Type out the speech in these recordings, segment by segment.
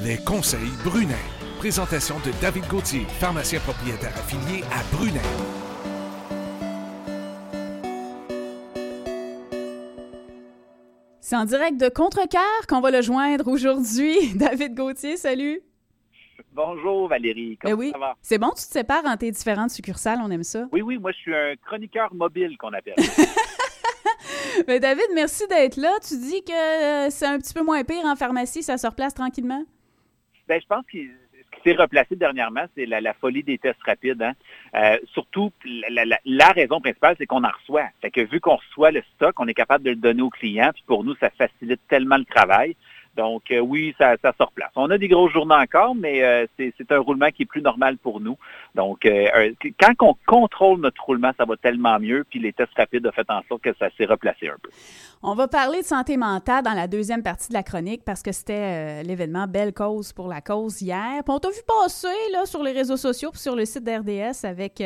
Les conseils Brunet. Présentation de David Gauthier, pharmacien propriétaire affilié à Brunet. C'est en direct de Contrecoeur qu'on va le joindre aujourd'hui. David Gauthier, salut! Bonjour Valérie, comment ça va? C'est bon, tu te sépares en tes différentes succursales, on aime ça. Oui, moi je suis un chroniqueur mobile qu'on appelle. Mais David, merci d'être là. Tu dis que c'est un petit peu moins pire en pharmacie, ça se replace tranquillement? Bien, je pense que ce qui s'est replacé dernièrement, c'est la folie des tests rapides. Surtout, la raison principale, c'est qu'on en reçoit. Fait que vu qu'on reçoit le stock, on est capable de le donner aux clients, puis pour nous, ça facilite tellement le travail. Donc, oui, ça se replace. On a des grosses journées encore, mais c'est un roulement qui est plus normal pour nous. Donc, quand on contrôle notre roulement, ça va tellement mieux, puis les tests rapides ont fait en sorte que ça s'est replacé un peu. On va parler de santé mentale dans la deuxième partie de la chronique parce que c'était l'événement Belle cause pour la cause hier. Puis on t'a vu passer là, sur les réseaux sociaux puis sur le site d'RDS avec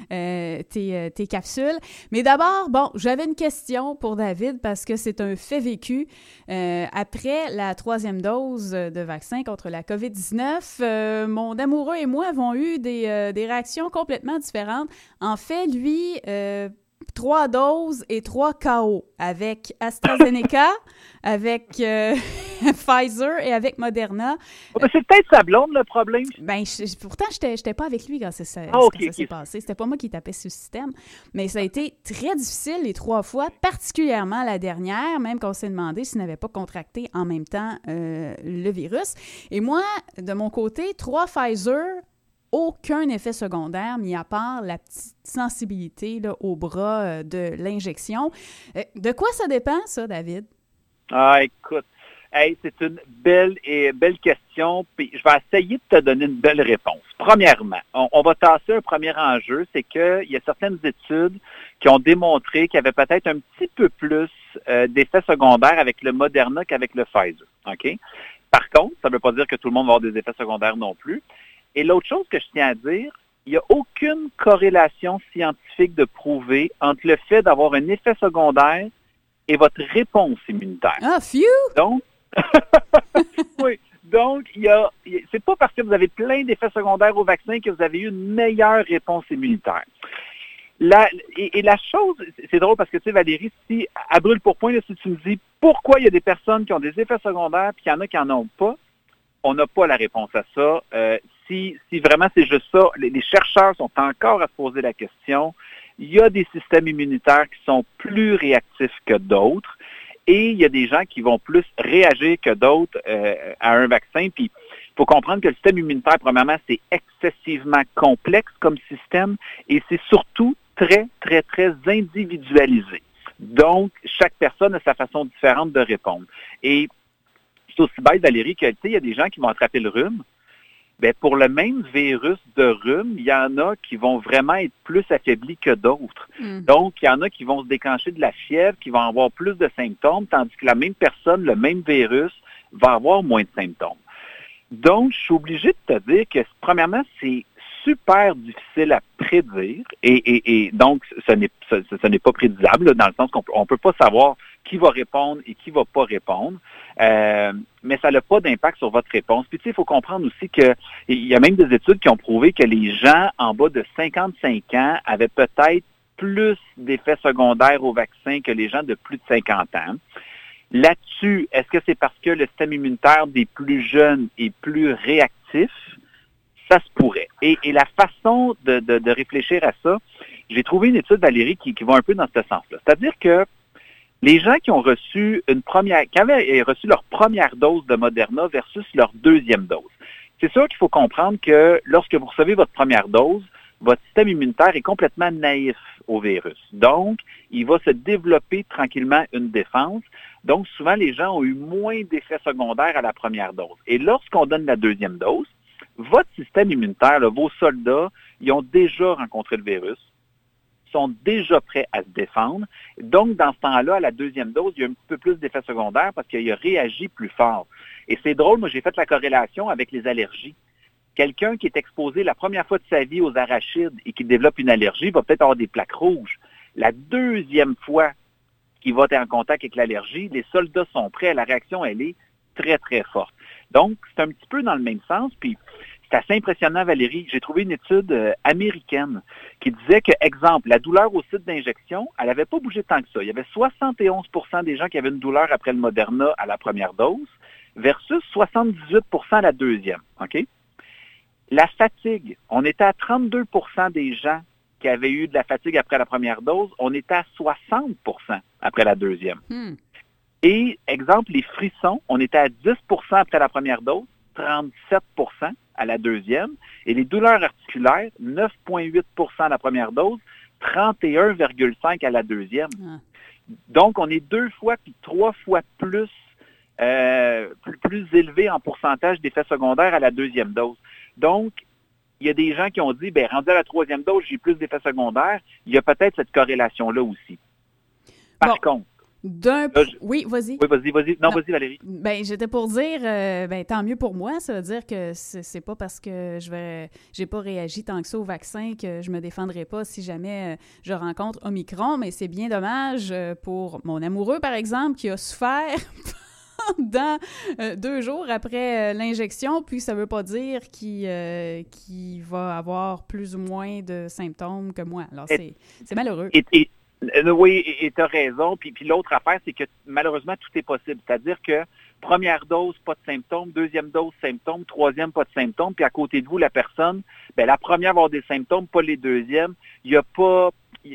tes capsules. Mais d'abord, j'avais une question pour David parce que c'est un fait vécu. Après la 3e dose de vaccin contre la COVID-19, mon amoureux et moi avons eu des réactions complètement différentes. En fait, lui... 3 doses et 3 KO avec AstraZeneca, avec Pfizer et avec Moderna. C'est peut-être sa blonde, le problème. Pourtant, j'étais pas avec lui quand ça s'est passé. C'était pas moi qui tapais sur le système. Mais ça a été très difficile les 3 fois, particulièrement la dernière, même qu'on s'est demandé s'il n'avait pas contracté en même temps le virus. Et moi, de mon côté, 3 Pfizer... aucun effet secondaire, mis à part la petite sensibilité là, au bras de l'injection. De quoi ça dépend, ça, David? Écoute, c'est une belle question, puis je vais essayer de te donner une belle réponse. Premièrement, on va tasser un premier enjeu, c'est qu'il y a certaines études qui ont démontré qu'il y avait peut-être un petit peu plus d'effets secondaires avec le Moderna qu'avec le Pfizer. OK? Par contre, ça ne veut pas dire que tout le monde va avoir des effets secondaires non plus. Et l'autre chose que je tiens à dire, il n'y a aucune corrélation scientifique de prouver entre le fait d'avoir un effet secondaire et votre réponse immunitaire. Ah, phew! Donc, oui. Donc, c'est pas parce que vous avez plein d'effets secondaires au vaccin que vous avez eu une meilleure réponse immunitaire. La chose, c'est drôle parce que, tu sais, Valérie, si, à brûle pour point, là, si tu me dis pourquoi il y a des personnes qui ont des effets secondaires et qu'il y en a qui n'en ont pas, on n'a pas la réponse à ça. Si vraiment c'est juste ça, les chercheurs sont encore à se poser la question. Il y a des systèmes immunitaires qui sont plus réactifs que d'autres et il y a des gens qui vont plus réagir que d'autres à un vaccin. Puis, il faut comprendre que le système immunitaire, premièrement, c'est excessivement complexe comme système et c'est surtout très, très, très individualisé. Donc, chaque personne a sa façon différente de répondre. Et c'est aussi bête, Valérie, que, tu sais, il y a des gens qui vont attraper le rhume. Bien, pour le même virus de rhume, il y en a qui vont vraiment être plus affaiblis que d'autres. Donc, il y en a qui vont se déclencher de la fièvre, qui vont avoir plus de symptômes, tandis que la même personne, le même virus, va avoir moins de symptômes. Donc, je suis obligé de te dire que, premièrement, c'est super difficile à prédire et donc, ce n'est pas prédisable, là, dans le sens qu'on ne peut pas savoir qui va répondre et qui ne va pas répondre. Mais ça n'a pas d'impact sur votre réponse. Puis, tu sais, il faut comprendre aussi qu'il y a même des études qui ont prouvé que les gens en bas de 55 ans avaient peut-être plus d'effets secondaires au vaccin que les gens de plus de 50 ans. Là-dessus, est-ce que c'est parce que le système immunitaire des plus jeunes est plus réactif? Ça se pourrait. Et la façon de réfléchir à ça, j'ai trouvé une étude, Valérie, qui va un peu dans ce sens-là. C'est-à-dire que les gens qui avaient reçu leur première dose de Moderna versus leur deuxième dose. C'est sûr qu'il faut comprendre que lorsque vous recevez votre première dose, votre système immunitaire est complètement naïf au virus. Donc, il va se développer tranquillement une défense. Donc, souvent, les gens ont eu moins d'effets secondaires à la première dose. Et lorsqu'on donne la deuxième dose, votre système immunitaire, là, vos soldats, ils ont déjà rencontré le virus, sont déjà prêts à se défendre. Donc, dans ce temps-là, à la deuxième dose, il y a un petit peu plus d'effets secondaires parce qu'il a réagi plus fort. Et c'est drôle, moi, j'ai fait la corrélation avec les allergies. Quelqu'un qui est exposé la première fois de sa vie aux arachides et qui développe une allergie va peut-être avoir des plaques rouges. La deuxième fois qu'il va être en contact avec l'allergie, les soldats sont prêts. La réaction, elle est très, très forte. Donc, c'est un petit peu dans le même sens, puis c'est assez impressionnant, Valérie. J'ai trouvé une étude américaine qui disait que, exemple, la douleur au site d'injection, elle n'avait pas bougé tant que ça. Il y avait 71% des gens qui avaient une douleur après le Moderna à la première dose versus 78% à la deuxième. OK? La fatigue, on était à 32% des gens qui avaient eu de la fatigue après la première dose. On était à 60% après la deuxième. Et, exemple, les frissons, on était à 10% après la première dose, 37% à la deuxième. Et les douleurs articulaires, 9,8% à la première dose, 31,5% à la deuxième. Donc, on est 2 fois puis 3 fois plus élevé en pourcentage d'effets secondaires à la deuxième dose. Donc, il y a des gens qui ont dit, rendu à la troisième dose, j'ai plus d'effets secondaires. Il y a peut-être cette corrélation-là aussi. Par contre, oui, vas-y. Oui, vas-y. Non, vas-y, Valérie. J'étais pour dire, tant mieux pour moi. Ça veut dire que c'est pas parce que j'ai pas réagi tant que ça au vaccin que je me défendrai pas si jamais je rencontre Omicron. Mais c'est bien dommage pour mon amoureux, par exemple, qui a souffert pendant 2 jours après l'injection. Puis ça veut pas dire qu'il va avoir plus ou moins de symptômes que moi. Alors, c'est malheureux. Oui, et tu as raison. Puis l'autre affaire, c'est que malheureusement, tout est possible. C'est-à-dire que première dose, pas de symptômes. Deuxième dose, symptômes. Troisième, pas de symptômes. Puis à côté de vous, la personne, la première va avoir des symptômes, pas les deuxièmes. Il n'y a pas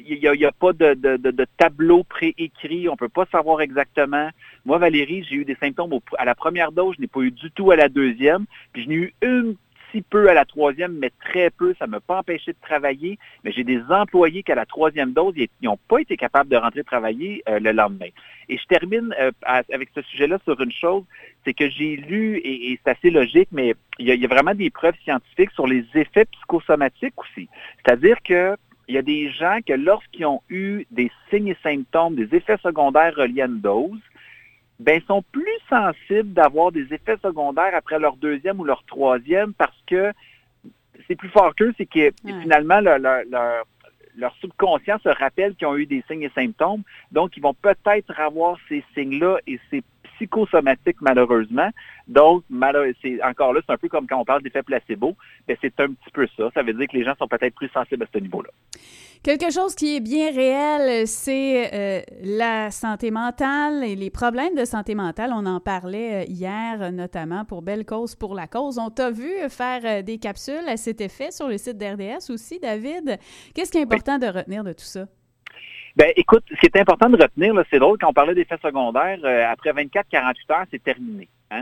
de tableau préécrit. On ne peut pas savoir exactement. Moi, Valérie, j'ai eu des symptômes à la première dose. Je n'ai pas eu du tout à la deuxième. Puis je n'ai eu un petit peu à la troisième, mais très peu. Ça ne m'a pas empêché de travailler. Mais j'ai des employés qu'à la troisième dose, ils n'ont pas été capables de rentrer travailler le lendemain. Et je termine avec ce sujet-là sur une chose, c'est que j'ai lu, et c'est assez logique, mais il y a vraiment des preuves scientifiques sur les effets psychosomatiques aussi. C'est-à-dire que il y a des gens que lorsqu'ils ont eu des signes et symptômes, des effets secondaires reliés à une dose, sont plus sensibles d'avoir des effets secondaires après leur deuxième ou leur troisième parce que c'est plus fort qu'eux, c'est que finalement leur subconscient se rappelle qu'ils ont eu des signes et symptômes, donc ils vont peut-être avoir ces signes-là et ces psychosomatiques malheureusement. Donc, c'est un peu comme quand on parle d'effet placebo, c'est un petit peu ça. Ça veut dire que les gens sont peut-être plus sensibles à ce niveau-là. Quelque chose qui est bien réel, c'est la santé mentale et les problèmes de santé mentale. On en parlait hier, notamment pour Belle Cause pour la cause. On t'a vu faire des capsules à cet effet sur le site d'RDS aussi, David. Qu'est-ce qui est important de retenir de tout ça? Écoute, ce qui est important de retenir, là, c'est drôle, quand on parlait d'effets secondaires, après 24-48 heures, c'est terminé. Hein?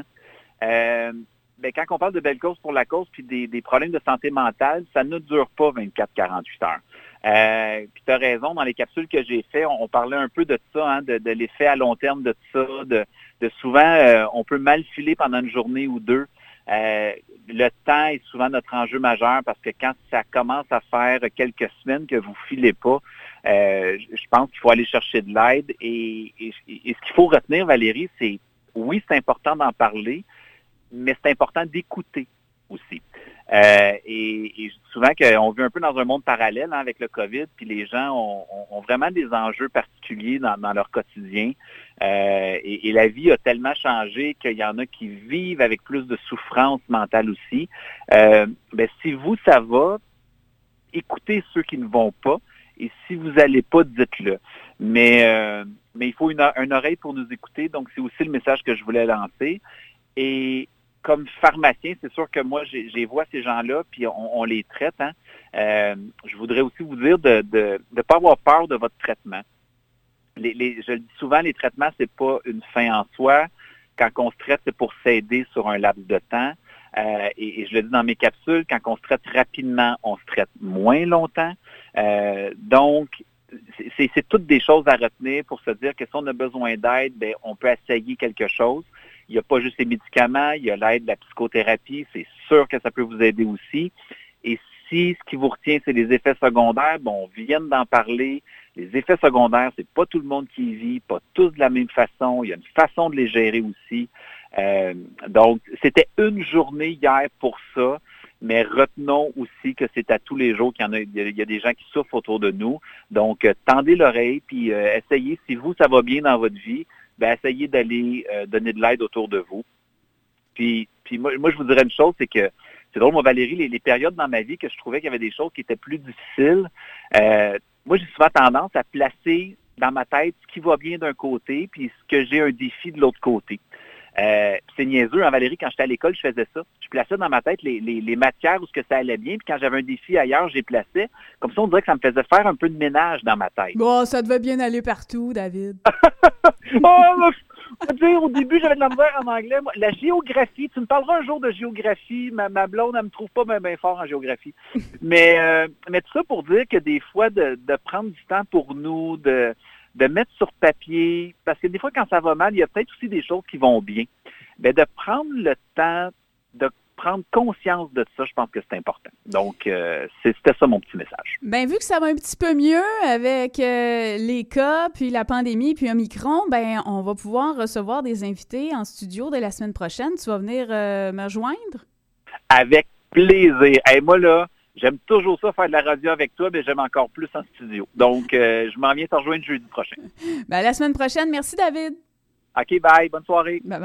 Quand on parle de Belle Cause pour la cause puis des problèmes de santé mentale, ça ne dure pas 24-48 heures. Puis tu as raison, dans les capsules que j'ai faites, on parlait un peu de ça, de l'effet à long terme de ça, de souvent, on peut mal filer pendant une journée ou deux. Le temps est souvent notre enjeu majeur parce que quand ça commence à faire quelques semaines que vous filez pas, je pense qu'il faut aller chercher de l'aide. Et ce qu'il faut retenir, Valérie, c'est oui, c'est important d'en parler, mais c'est important d'écouter aussi. Et je dis souvent qu'on vit un peu dans un monde parallèle avec le COVID, puis les gens ont vraiment des enjeux particuliers dans leur quotidien. Et la vie a tellement changé qu'il y en a qui vivent avec plus de souffrance mentale aussi. Si vous, ça va, écoutez ceux qui ne vont pas. Et si vous n'allez pas, dites-le. Mais il faut une oreille pour nous écouter. Donc, c'est aussi le message que je voulais lancer. Et comme pharmacien, c'est sûr que moi, j'ai vois ces gens-là, puis on les traite. Je voudrais aussi vous dire de ne pas avoir peur de votre traitement. Je le dis souvent, les traitements, c'est pas une fin en soi. Quand on se traite, c'est pour s'aider sur un laps de temps. Et je le dis dans mes capsules, quand on se traite rapidement, on se traite moins longtemps. Donc, c'est toutes des choses à retenir pour se dire que si on a besoin d'aide, on peut essayer quelque chose. Il n'y a pas juste les médicaments, il y a l'aide de la psychothérapie. C'est sûr que ça peut vous aider aussi. Et si ce qui vous retient, c'est les effets secondaires, on vient d'en parler. Les effets secondaires, c'est pas tout le monde qui y vit, pas tous de la même façon. Il y a une façon de les gérer aussi. Donc, c'était une journée hier pour ça, mais retenons aussi que c'est à tous les jours qu'il y a des gens qui souffrent autour de nous. Donc, tendez l'oreille, puis essayez, si vous, ça va bien dans votre vie, essayez d'aller donner de l'aide autour de vous. Puis moi, je vous dirais une chose, c'est que c'est drôle, moi, Valérie, les périodes dans ma vie que je trouvais qu'il y avait des choses qui étaient plus difficiles, moi, j'ai souvent tendance à placer dans ma tête ce qui va bien d'un côté, puis ce que j'ai un défi de l'autre côté. C'est niaiseux, hein, Valérie, quand j'étais à l'école, je faisais ça. Je plaçais dans ma tête les matières où ce que ça allait bien, puis quand j'avais un défi ailleurs, je les plaçais. Comme ça, on dirait que ça me faisait faire un peu de ménage dans ma tête. Bon, ça devait bien aller partout, David. Dire, au début, j'avais de la misère en anglais. Moi, la géographie, tu me parleras un jour de géographie. Ma blonde, elle me trouve pas bien fort en géographie. Mais tout ça pour dire que des fois, de prendre du temps pour nous, de mettre sur papier, parce que des fois, quand ça va mal, il y a peut-être aussi des choses qui vont bien. Mais de prendre le temps, de prendre conscience de ça, je pense que c'est important. Donc, c'était ça mon petit message. Bien, vu que ça va un petit peu mieux avec les cas, puis la pandémie, puis Omicron, bien, on va pouvoir recevoir des invités en studio dès la semaine prochaine. Tu vas venir me rejoindre? Avec plaisir. Hey, moi, là, j'aime toujours ça, faire de la radio avec toi, mais j'aime encore plus en studio. Donc, je m'en viens te rejoindre jeudi prochain. Bien, la semaine prochaine. Merci, David. OK, bye. Bonne soirée. Bye-bye.